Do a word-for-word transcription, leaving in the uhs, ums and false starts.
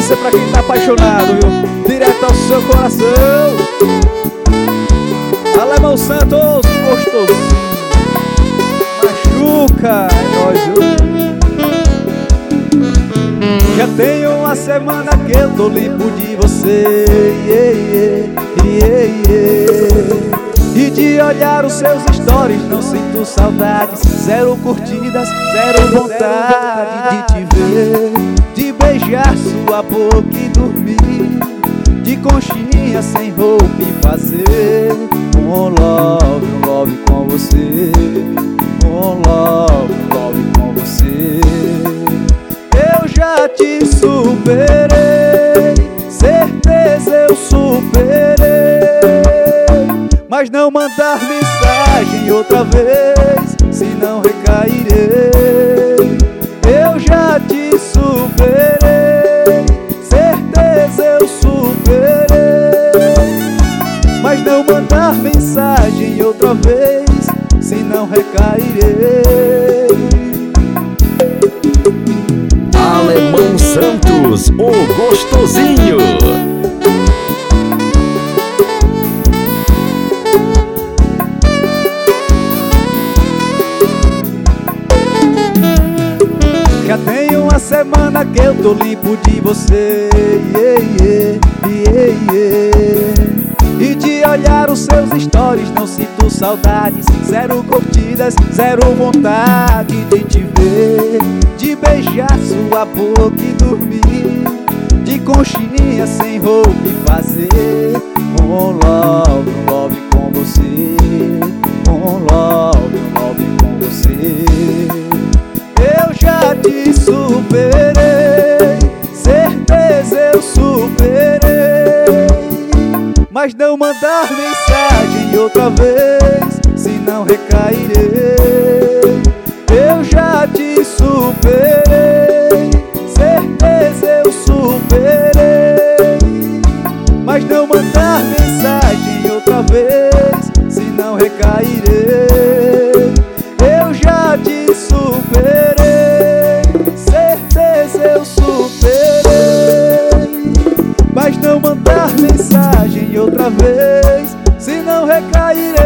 Essa é pra quem tá apaixonado, viu? Direto ao seu coração. Alemão Santos, gostosinho. Machuca, é nóis, viu? Já tem uma semana que eu tô limpo de você, yeah, yeah, yeah, yeah. E de olhar os seus stories não sinto saudades. Zero curtidas, zero vontade de te ver, de beijar sua boca e dormir de conchinha sem roupa e fazer um love, um love com você, um love, um love com você. Eu já te superei, certeza eu superei, mas não mandar mensagem outra vez, senão recairei. Eu já te superei, certeza eu superei, mas não mandar mensagem outra vez, senão recairei. Alemão Santos, o gostosinho. Já tem uma semana que eu tô limpo de você, yeah, yeah, yeah, yeah. E de olhar os seus stories não sinto saudades. Zero curtidas, zero vontade de te ver, de beijar sua boca e dormir de conchinha sem roupa e fazer um love, um love com você, um love, um love com você. Eu já te superei, certeza eu superei, mas não mandar mensagem outra vez, senão recairei. Eu já te superei, certeza eu superei, mas não mandar mensagem outra vez, senão recairei. Eu já te superei, certeza eu superei, mas não mandar mensagem outra vez, senão recairei.